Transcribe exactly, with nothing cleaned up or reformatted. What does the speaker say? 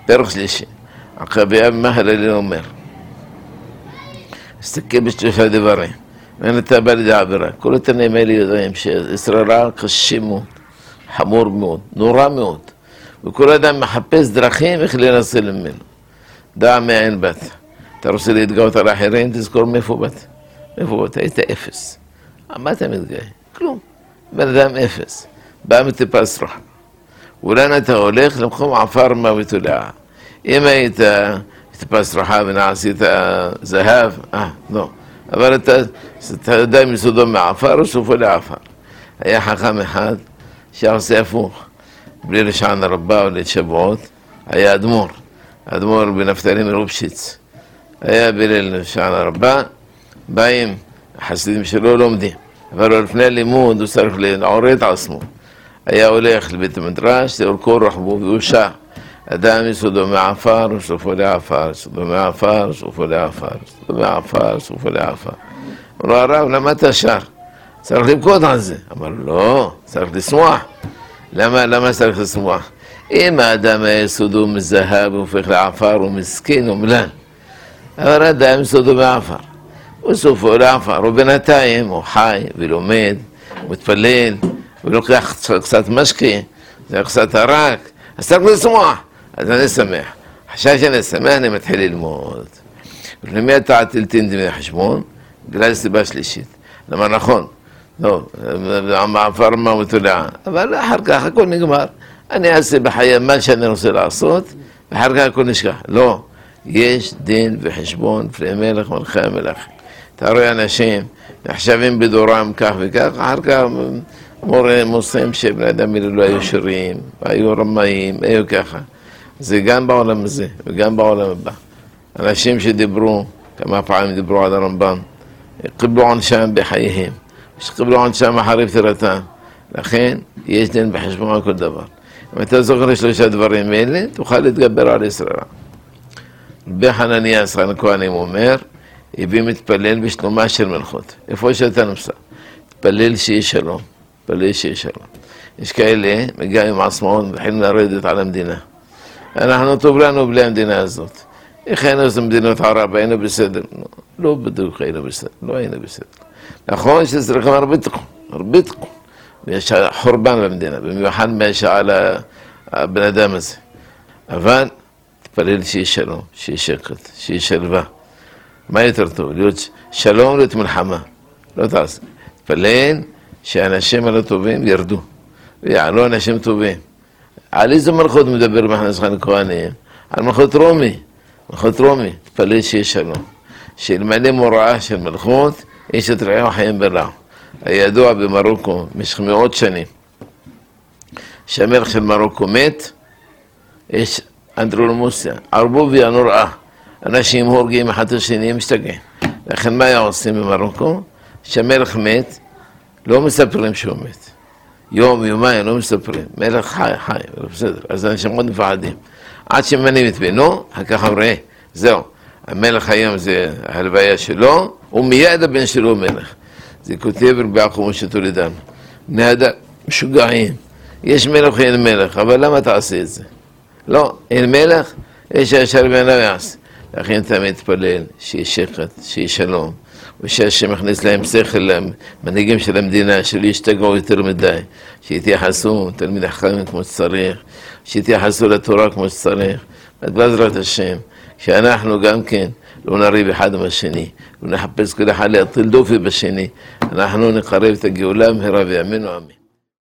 פרק שלישי, עקבי אב מה הללי אומר, הסתכל בשלושה דברים, ואין אתה בא לידי עבירה, כל התנאים האלה יודעים שישראל רע קשה מאוד, חמור מאוד, נורא מאוד, וכל אדם מחפש דרכים איך להנסה ממנו. דע מאין באת, אתה רוצה להתגאות על האחרים, תזכור מאיפה באת, מאיפה באת, היית אפס. מה אתה מתגאה? כלום, בן אדם אפס, בא מטיפה סרח. ולאן אתה הולך? למקום עפר מוות ולעה. אם היית טיפה סרחה ונעשית זהב, אה, לא. אבל אתה, אתה יודע מסודו מעפר או סופו לעפר. היה חכם אחד שעושה הפוך. בלי לשען הרבה או לשבועות, היה אדמו"ר. אדמו"ר בנפתלי מרופשיץ. היה בליל לשען הרבה, באים החסידים שלו לומדים. אבל לפני לימוד הוא צריך לעורר את עצמו. היה הולך לבית המדרש, לאורכו רחבו והושע. אדם יסודו מעפר וסופו לעפר, יסודו מעפר, סופו לעפר, יסודו מעפר, סופו לעפר. אמרו הרב, למה אתה שר? צריך לבכות על זה. אמר לא, צריך לשמוח. למה, למה צריך לשמוח? אם האדם יסודו מזהב והופך לעפר, הוא מסכן ומלן. אבל האדם יסודו מעפר. וסופו לעפר, ובינתיים הוא חי ולומד, ומתפלל, ולוקח קצת משקה, זה קצת ערק, אז צריך לשמוח, אז אני שמח. עכשיו שאני שמח, אני מתחיל ללמוד. ולמי אתה עטלתין דמי חשבון? בגלל סיבה שלישית. למה נכון? לא, המעפר מה מתולעה. אבל אחר כך הכל נגמר. אני אעשה בחיי מה שאני רוצה לעשות, ואחר כך הכל נשכח. לא, יש דין וחשבון לפני מלך מלכי המלכים. אתה רואה אנשים נחשבים בדורם כך וכך, אחר כך מוסרים שבני אדם האלה לא היו שרים, היו רמאים, היו ככה. זה גם בעולם הזה וגם בעולם הבא. אנשים שדיברו, כמה פעמים דיברו על הרמב"ם, קיבלו עונשם בחייהם, שקיבלו עונשם אחרי פטירתם. לכן יש דין וחשבון על כל דבר. אם אתה זוכר שלושה דברים האלה, תוכל להתגבר על ישראל. רבי חנניה סגן הכהנים אומר, הביא מתפלל בשלומה של מלכות. איפה שאתה נמצא? תפלל שיהיה שלום, תפלל שיהיה שלום. יש כאלה, מגיע עם עצמאות, מתחילים לרדת על המדינה. אנחנו טוב לנו בלי המדינה הזאת. איך היינו עושים מדינות ערב, היינו בסדר? לא, לא בדיוק היינו בסדר, לא היינו בסדר. נכון שצריכים הרבה תיקון, הרבה תיקון. ויש חורבן במדינה, במיוחד מהשעה לבן אדם הזה. אבל תפלל שיהיה שלום, שיהיה שקט, שיהיה שלווה. מה יותר טוב? להיות שלום, להיות מלחמה. לא תעשה. תפלל שהאנשים הלא טובים ירדו. ויעלו אנשים טובים. על איזו מלכות מדבר מחנה סגן הכהנים? על מלכות רומי. מלכות רומי. תפלל שיהיה שלום. שאלמלא מוראה של מלכות, יש את רעיו חיים ברע. הידוע במרוקו במשך מאות שנים. שהמלך של מרוקו מת, יש אנדרולמוסיה, ערבוביה נוראה. אנשים הורגים אחד את השני, משתגעים. לכן מה היה עושים במרוקו? שהמלך מת, לא מספרים שהוא מת. יום, יומיים, לא מספרים. מלך חי, חי, בסדר. אז אנשים מאוד מפחדים. עד שמנים את בנו, ככה ראה, זהו. המלך היום זה ההלוויה שלו, ומיד הבן שלו מלך. זה כותב רבי יעקב משה טולדן. בני אדם משוגעים. יש מלך ואין מלך, אבל למה תעשה את זה? לא, אין מלך, יש הישר בן אדם יעשה. לכן אתה מתפלל, שיהיה שקט, שיהיה שלום, ושהשם מכניס להם שכל, למנהיגים של המדינה, שלא ישתגעו יותר מדי, שיתייחסו תלמיד חכמים כמו שצריך, שיתייחסו לתורה כמו שצריך, בעזרת השם, שאנחנו גם כן לא נריב אחד עם השני, לא נחפש כל אחד להטיל דופי בשני, אנחנו נקרב את הגאולה מהרה וימינו אמן.